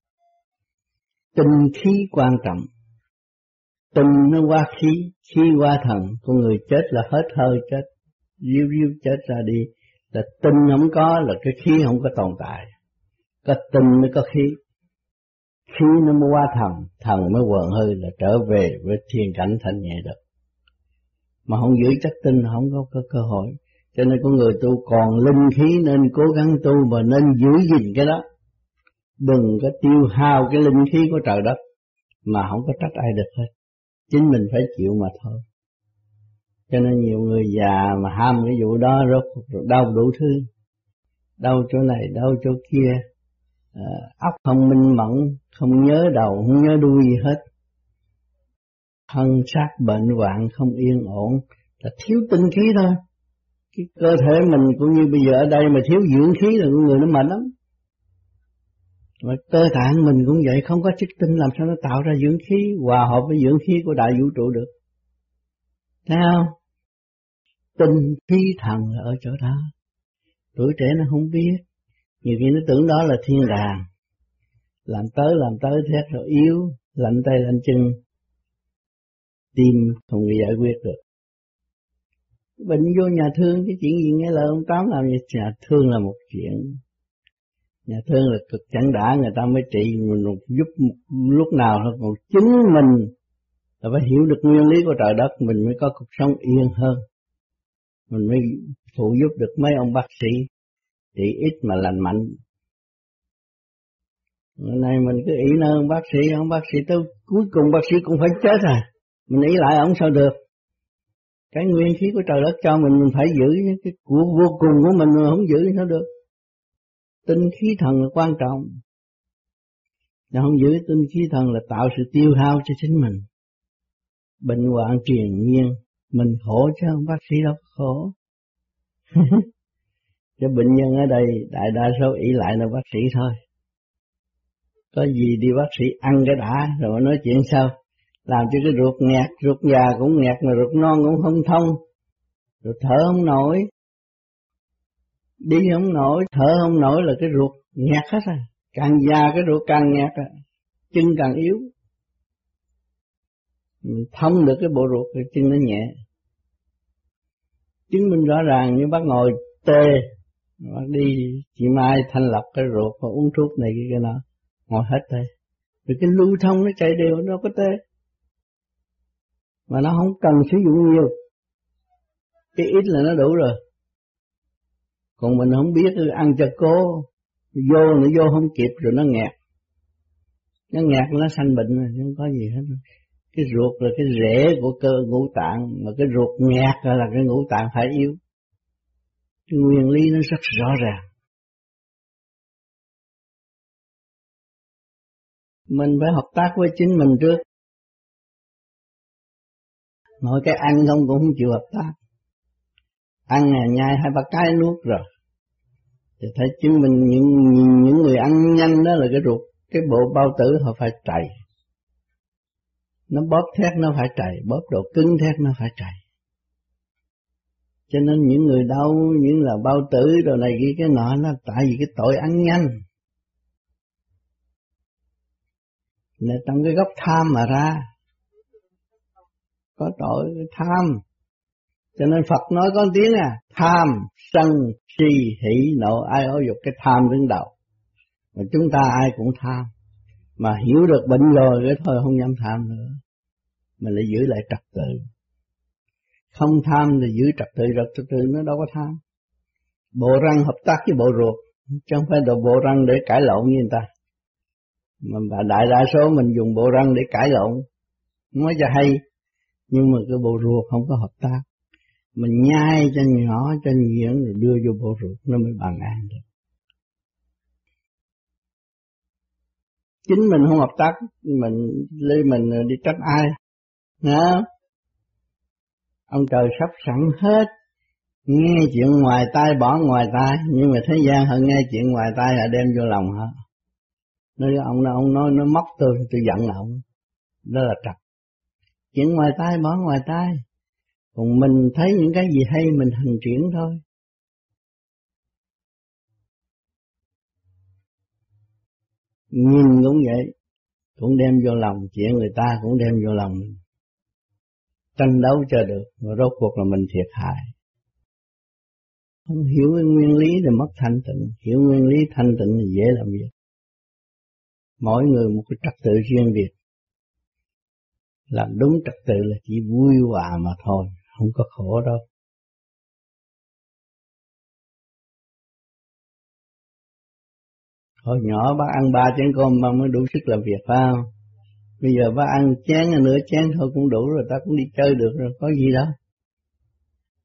Tinh khí quan trọng, tinh nó qua khí, khí qua thần, con người chết là hết hơi chết, riu riu chết ra đi, là tinh không có là cái khí không có tồn tại, có tinh mới có khí, khí nó mới qua thần, thần mới quần hơi là trở về với thiên cảnh thanh nhẹ được. Mà không giữ chất tinh không có, có cơ hội. Cho nên con người tu còn linh khí nên cố gắng tu mà nên giữ gìn cái đó. Đừng có tiêu hao cái linh khí của trời đất mà không có trách ai được hết. Chính mình phải chịu mà thôi. Cho nên nhiều người già mà ham cái vụ đó rốt đau đủ thứ, đau chỗ này, đau chỗ kia, à, óc không minh mẫn, không nhớ đầu, không nhớ đuôi gì hết. Thân xác bệnh hoạn không yên ổn, là thiếu tinh khí thôi. Cái cơ thể mình cũng như bây giờ ở đây mà thiếu dưỡng khí là người nó mệt lắm. Và cơ tạng mình cũng vậy, không có chất tinh làm sao nó tạo ra dưỡng khí, hòa hợp với dưỡng khí của đại vũ trụ được. Thấy không? Tinh khí thần là ở chỗ đó. Tuổi trẻ nó không biết, nhiều khi nó tưởng đó là thiên đàng. Làm tới làm tới thét rồi yếu, lạnh tay lạnh chân, tim không bị giải quyết được. Bệnh vô nhà thương, cái chuyện gì nghe lời ông Tám làm vậy? Nhà thương là một chuyện, nhà thương là cực chẳng đã, người ta mới trị mình giúp lúc nào thôi. Còn chính mình là phải hiểu được nguyên lý của trời đất, mình mới có cuộc sống yên hơn, mình mới phụ giúp được mấy ông bác sĩ trị ít mà lành mạnh. Ngày nay mình cứ ý nơi ông bác sĩ, ông bác sĩ tới cuối cùng bác sĩ cũng phải chết à, mình ý lại ông sao được? Cái nguyên khí của trời đất cho mình, mình phải giữ cái của vô cùng của mình, mà không giữ sao được? Tinh khí thần là quan trọng. Nếu không giữ tinh khí thần là tạo sự tiêu hao cho chính mình. Bệnh hoạn triền miên, mình khổ chứ không bác sĩ đâu khổ. Cho bệnh nhân ở đây đại đa số ỷ lại là bác sĩ thôi. Có gì đi bác sĩ ăn cái đã rồi nói chuyện sau. Làm cho cái ruột nghẹt, ruột già cũng nghẹt mà ruột non cũng không thông. Rồi thở không nổi, đi không nổi, thở không nổi là cái ruột nghẹt hết rồi. Càng già cái ruột càng nghẹt, chân càng yếu. Mình thông được cái bộ ruột thì chân nó nhẹ. Chứng minh rõ ràng như bác ngồi tê, bác đi chị Mai thanh lọc cái ruột và uống thuốc này kia nọ, ngồi hết tê. Rồi cái lưu thông nó chạy đều, nó có tê. Mà nó không cần sử dụng nhiều, cái ít là nó đủ rồi. Còn mình không biết ăn cho cố, vô nó vô không kịp rồi nó nghẹt. Nó nghẹt nó sanh bệnh rồi, không có gì hết. Cái ruột là cái rễ của cơ ngũ tạng, mà cái ruột nghẹt là cái ngũ tạng phải yếu. Cái nguyên lý nó rất rõ ràng. Mình phải hợp tác với chính mình trước. Nói cái ăn không cũng không chịu hợp tác. Ăn à, nhai hai ba cái nuốt rồi. Thì thấy chứng minh những những người ăn nhanh đó là cái ruột, cái bộ bao tử họ phải trầy. Nó bóp thét nó phải trầy, bóp độ cứng thét nó phải trầy. Cho nên những người đau, những là bao tử rồi này kia cái nọ, nó tại vì cái tội ăn nhanh. Là trong cái gốc tham mà ra. Có tội tham. Cho nên Phật nói có tiếng à, tham, sân, si, hỷ, nộ, ai ố dục, cái tham đứng đầu. Mà chúng ta ai cũng tham. Mà hiểu được bệnh rồi cái thôi không dám tham nữa. Mình lại giữ lại trật tự. Không tham thì giữ trật tự, rồi trật tự nó đâu có tham. Bộ răng hợp tác với bộ ruột, chứ không phải đồ bộ răng để cãi lộn với người ta. Mà đại đa số mình dùng bộ răng để cãi lộn, nói cho hay, nhưng mà cái bộ ruột không có hợp tác. Mình nhai cho nhỏ, cho nhuyễn rồi đưa vô bộ ruột nó mới bằng an được. Chính mình không hợp tác, mình lấy mình đi trách ai? Hả? Ông trời sắp sẵn hết, nghe chuyện ngoài tai bỏ ngoài tai, nhưng mà thế gian họ nghe chuyện ngoài tai họ đem vô lòng họ. Nói ông nó ông nói nó móc tôi, tôi giận ông. Đó là trật. Chuyện ngoài tai bỏ ngoài tai. Còn mình thấy những cái gì hay mình hành triển thôi. Nhìn cũng vậy, cũng đem vô lòng, chuyện người ta cũng đem vô lòng mình. Tranh đấu cho được, rồi rốt cuộc là mình thiệt hại. Không hiểu cái nguyên lý thì mất thanh tịnh, hiểu nguyên lý thanh tịnh thì dễ làm việc. Mỗi người một cái trật tự riêng biệt. Làm đúng trật tự là chỉ vui hòa mà thôi, không có khổ đâu. Hồi nhỏ bác ăn ba chén cơm mà mới đủ sức làm việc phải không? Bây giờ bác ăn chén nửa chén thôi cũng đủ rồi, ta cũng đi chơi được rồi, có gì đâu.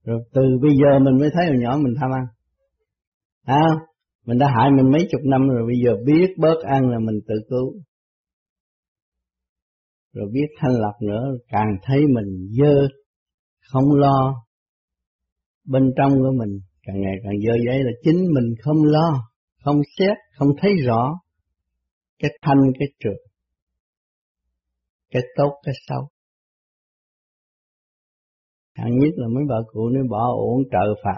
Rồi từ bây giờ mình mới thấy hồi nhỏ mình tham ăn. À, mình đã hại mình mấy chục năm rồi, bây giờ biết bớt ăn là mình tự cứu. Rồi biết thanh lọc nữa, càng thấy mình dơ, không lo. Bên trong của mình càng ngày càng dơ giấy là chính mình không lo, không xét, không thấy rõ cái thanh, cái trượt, cái tốt, cái xấu. Hạng nhất là mấy bà cụ nếu bỏ uổng trợ phạt.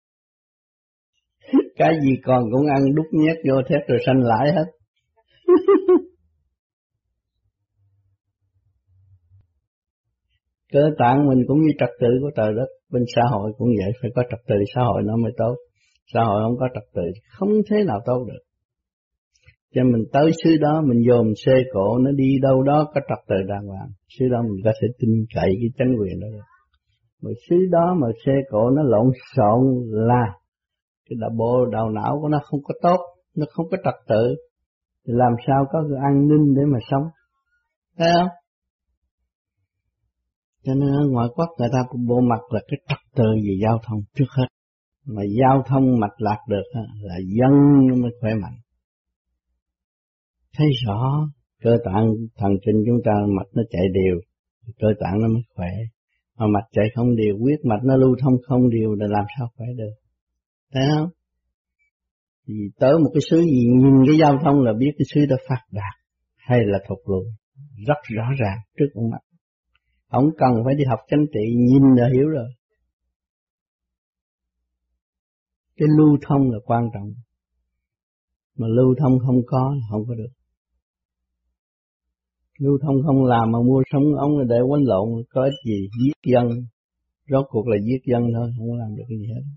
Cái gì còn cũng ăn đút nhét vô thét rồi sanh lãi hết. Cơ tạng mình cũng như trật tự của trời đất, bên xã hội cũng vậy, phải có trật tự xã hội nó mới tốt. Xã hội không có trật tự không thế nào tốt được. Cho mình tới xứ đó mình dòm xê cổ nó đi đâu đó có trật tự đàng hoàng, xứ đó mình có thể tin cậy cái chánh quyền đó được. Mà xứ đó mà xê cổ nó lộn xộn là cái đạo bộ đầu não của nó không có tốt, nó không có trật tự, thì làm sao có cái an ninh để mà sống, thấy không? Cho nên ở ngoại quốc người ta cũng bộ mặt là cái trật tự về giao thông trước hết. Mà giao thông mạch lạc được là dân nó mới khỏe mạnh. Thấy rõ cơ tạng thần kinh chúng ta mạch nó chạy đều, cơ tạng nó mới khỏe. Mà mạch chạy không đều, huyết mạch nó lưu thông không đều là làm sao khỏe được. Thấy không? Thì tới một cái xứ gì nhìn cái giao thông là biết cái xứ đó phát đạt hay là thụt lùi, rất rõ ràng trước con mắt. Không cần phải đi học chánh trị, nhìn là hiểu rồi. Cái lưu thông là quan trọng. Mà lưu thông không có là không có được. Lưu thông không làm mà mua sống ống là để quấn lộn, có ích gì, giết dân. Rốt cuộc là giết dân thôi, không có làm được cái gì hết.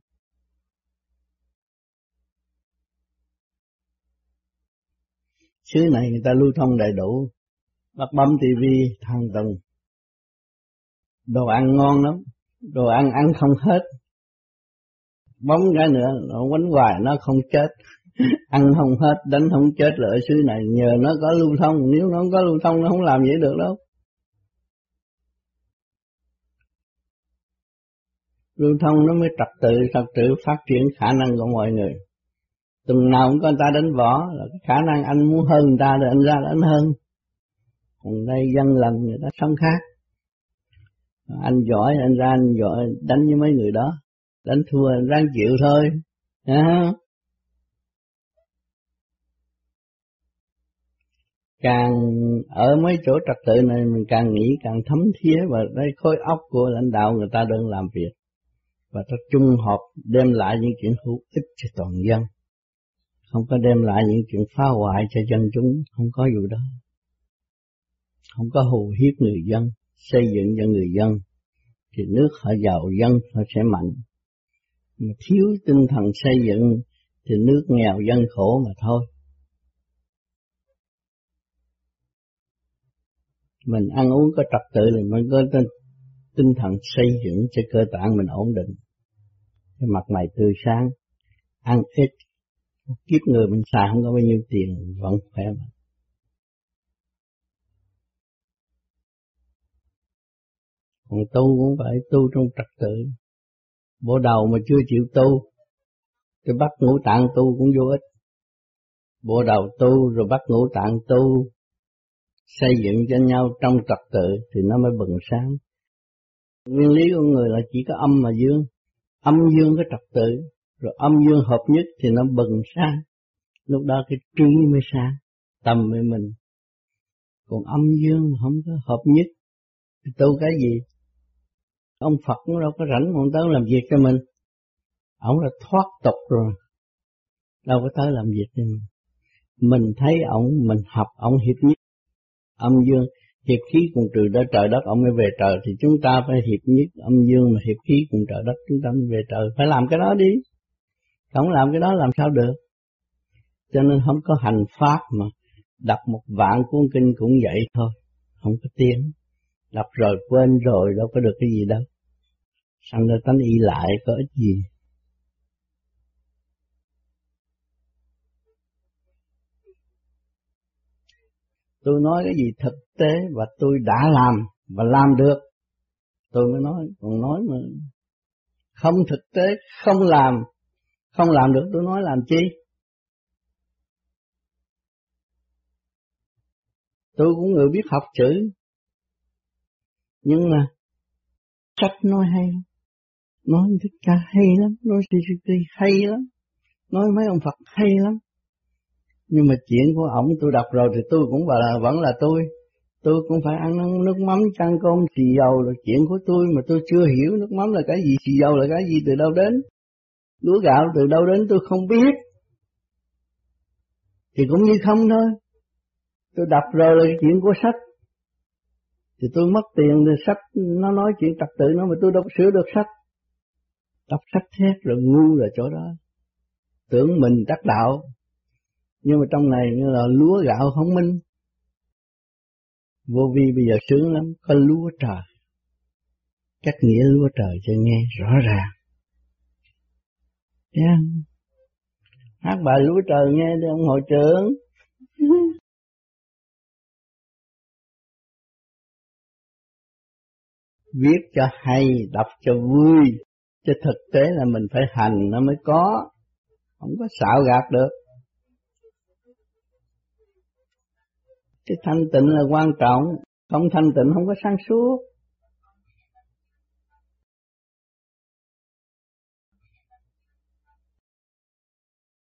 Xứ này người ta lưu thông đầy đủ, bắt bấm tivi thằng tùng. Đồ ăn ngon lắm, đồ ăn ăn không hết. Bóng cái nữa, nó quánh hoài nó không chết. Ăn không hết, đánh không chết là ở xứ này. Nhờ nó có lưu thông, nếu nó không có lưu thông nó không làm gì được đâu. Lưu thông nó mới trật tự, trật tự phát triển khả năng của mọi người. Tuần nào cũng có người ta đánh võ, là cái khả năng anh muốn hơn người ta thì anh ra đánh hơn. Còn đây dân lần người ta sống khác. Anh giỏi, anh ra anh giỏi, đánh với mấy người đó. Đánh thua, anh ráng chịu thôi. À. Càng ở mấy chỗ trật tự này mình càng nghĩ càng thấm thía, và đây khối óc của lãnh đạo người ta đang làm việc. Và ta chung họp đem lại những chuyện hữu ích cho toàn dân. Không có đem lại những chuyện phá hoại cho dân chúng, không có vụ đó. Không có hù hiếp người dân, xây dựng cho người dân, thì nước họ giàu, dân họ sẽ mạnh. Mà thiếu tinh thần xây dựng thì nước nghèo dân khổ mà thôi. Mình ăn uống có trật tự thì mình có tinh, tinh thần xây dựng cho cơ tạng mình ổn định. Cái mặt mày tươi sáng, ăn ít, kiếp người mình xài không có bao nhiêu tiền vẫn khỏe mà. Còn tu cũng phải tu trong trật tự. Bộ đầu mà chưa chịu tu, thì bắt ngũ tạng tu cũng vô ích. Bộ đầu tu rồi bắt ngũ tạng tu, xây dựng cho nhau trong trật tự thì nó mới bừng sáng. Nguyên lý của người là chỉ có âm mà dương. Âm dương có trật tự, rồi âm dương hợp nhất thì nó bừng sáng. Lúc đó cái trí mới sáng, tâm mới mình. Còn âm dương không có hợp nhất thì tu cái gì? Ông Phật cũng đâu có rảnh, ông tới làm việc cho mình. Ông là thoát tục rồi, đâu có tới làm việc cho mình. Mình thấy ông, mình học ông hiệp nhất. Âm dương, hiệp khí cùng trừ đó trời đất, ông mới về trời. Thì chúng ta phải hiệp nhất âm dương mà hiệp khí cùng trời đất, chúng ta mới về trời. Phải làm cái đó đi. Không làm cái đó làm sao được. Cho nên không có hành pháp mà đọc một vạn cuốn kinh cũng vậy thôi, không có tiếng. Đọc rồi quên rồi đâu có được cái gì đâu. Sanh ra tánh y lại có ích gì. Tôi nói cái gì thực tế và tôi đã làm và làm được, tôi mới nói. Còn nói mà không thực tế, không làm, không làm được tôi nói làm chi? Tôi cũng người biết học chữ, nhưng mà sách nói hay lắm, nói Thích Ca hay lắm, nói Sri hay lắm, nói mấy ông Phật hay lắm. Nhưng mà chuyện của ổng tôi đọc rồi thì tôi cũng là, vẫn là tôi. Tôi cũng phải ăn nước mắm chăn cơm xì dầu là chuyện của tôi, mà tôi chưa hiểu nước mắm là cái gì, xì dầu là cái gì, từ đâu đến. Lúa gạo từ đâu đến tôi không biết. Thì cũng như không thôi. Tôi đọc rồi là cái chuyện của sách. Thì tôi mất tiền thì sách nó nói chuyện trật tự nó, mà tôi đâu có sửa được sách. Đọc sách thét rồi ngu là chỗ đó. Tưởng mình đắc đạo. Nhưng mà trong này như là lúa gạo không minh. Vô vi bây giờ sướng lắm, có lúa trời. Cách nghĩa lúa trời cho nghe rõ ràng. Yeah. Hát bài lúa trời nghe đi ông hội trưởng. Viết cho hay, đọc cho vui, chứ thực tế là mình phải hành nó mới có, không có xạo gạt được. Cái thanh tịnh là quan trọng, không thanh tịnh không có sáng suốt.